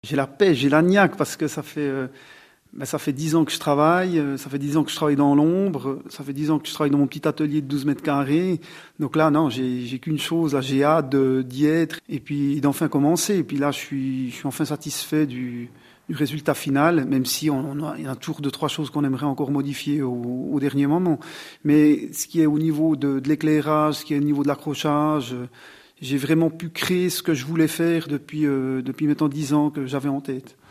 J'ai la pêche, j'ai la niaque parce que ça fait 10 ans que je travaille, ça fait 10 ans que je travaille dans l'ombre, ça fait 10 ans que je travaille dans mon petit atelier de 12 mètres carrés. Donc là, non, j'ai qu'une chose, là, j'ai hâte d'y être et puis d'enfin commencer. Et puis là, je suis enfin satisfait du résultat final, même si il y a toujours 2, 3 choses qu'on aimerait encore modifier au dernier moment. Mais ce qui est au niveau de l'éclairage, ce qui est au niveau de l'accrochage, j'ai vraiment pu créer ce que je voulais faire depuis maintenant 10 ans que j'avais en tête.